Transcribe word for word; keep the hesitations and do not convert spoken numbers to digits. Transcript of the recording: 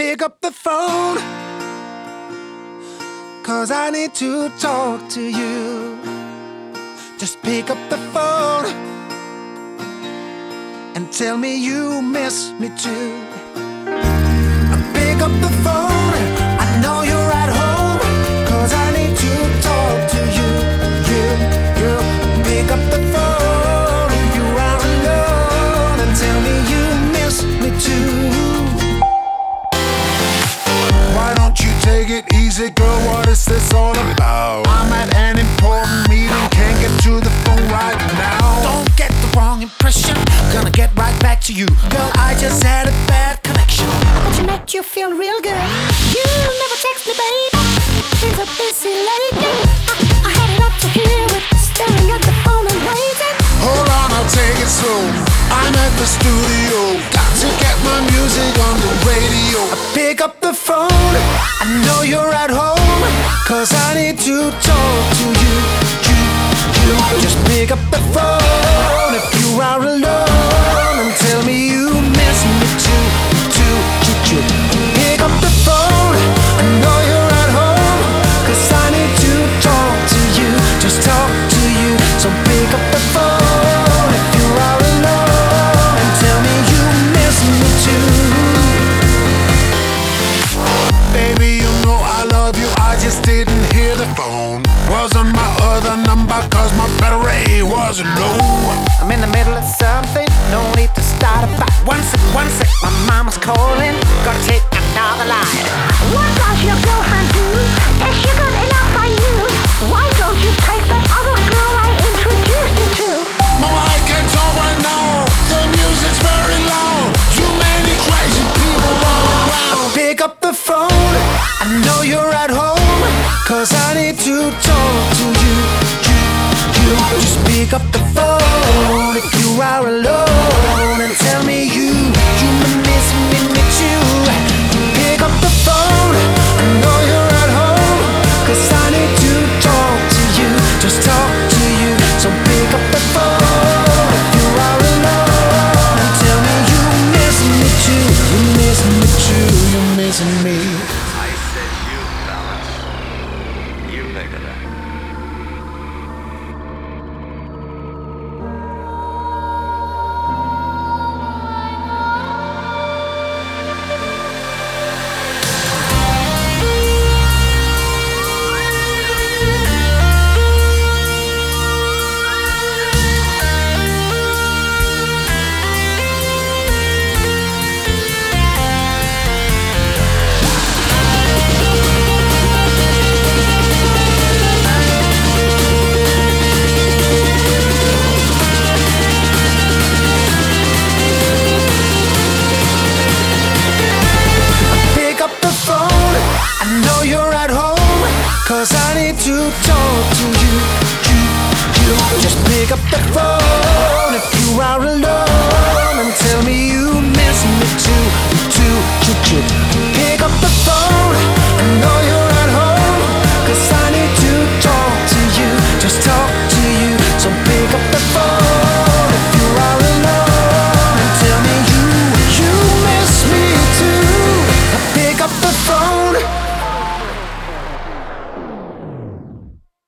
pick up the phone, 'cause I need to talk to you. Just pick up the phone and tell me you miss me too. Pick up the phone, I know you're at home, 'cause I need to talk to you. You, you, pick up the phone if you are alone and tell me you miss me too. Why don't you take it easy, girl? What is this all about? I'm at an important meeting, can't get to the phone right now. Don't get the wrong impression, gonna get right back to you. Girl, I just had a bad connection, but you make you feel real good. You never text me, babe. Things are busy lately. I, I had it up to here with staring at the phone and waiting. Hold on, I'll take it slow. I'm at the studio, got to get my music on the radio. I pick up the phone, I know you're at home, 'cause I need to talk to you. You, you, just pick up the phone if you are alone and tell me you miss me too, too, too, too. Pick up the phone, I know you're at home, 'cause I need to talk to you, just talk to you. So pick up the phone if you are alone and tell me you miss me too. Baby, you know I love you, I just didn't hear the phone. Wasn't my other number, 'cause my battery was low. I'm in the middle of something, no need to start a fight. One sec, one sec, my mama's calling, gotta take another line. What does your girlfriend do? Is she good enough for you? Why don't you take that other girl I introduced you to? Mama, I can't talk right now, the music's very loud. Too many crazy people all around. Pick up the phone, I know you're at home, 'cause I need to talk to you. You, you, just pick up the phone if you are alone and tell me you, you miss me